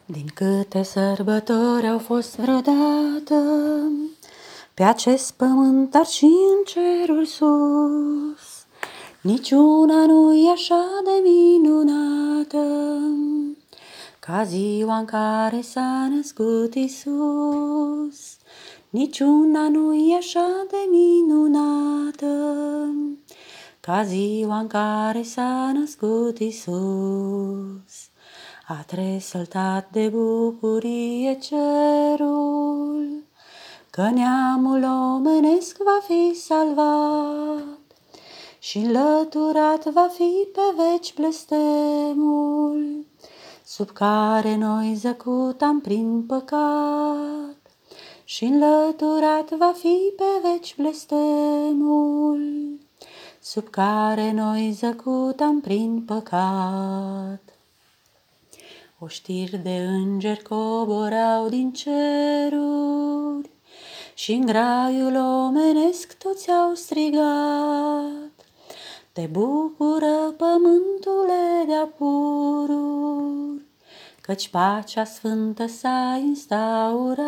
Din câte sărbători au fost vreodată pe acest pământ, dar și în cerul sus, niciuna nu-i așa de minunată ca ziua în care s-a născut Iisus. Niciuna nu-i așa de minunată ca ziua în care s-a născut Iisus. A tresăltat de bucurie cerul, că neamul omenesc va fi salvat și înlăturat va fi pe veci blestemul, sub care noi zăcutam prin păcat. Și înlăturat va fi pe veci blestemul, sub care noi zăcutam prin păcat. Oștiri de îngeri coborau din ceruri și în graiul omenesc toți au strigat: te bucură, pământule de apururi, căci pacea sfântă s-a instaurat.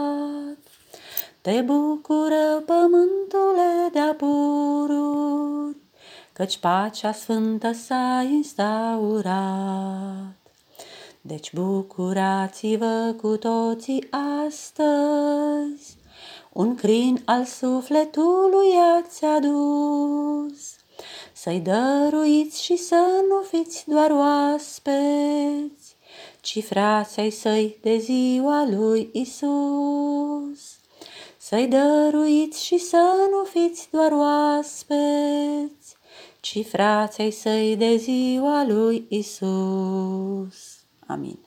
Te bucură, pământule de apururi, căci pacea sfântă s-a instaurat. Deci bucurați-vă cu toții astăzi, un crin al sufletului ați adus, să-i dăruiți și să nu fiți doar oaspeți, ci frați ai săi de ziua lui Iisus. Să-i dăruiți și să nu fiți doar oaspeți, ci frați ai săi de ziua lui Iisus. Amin.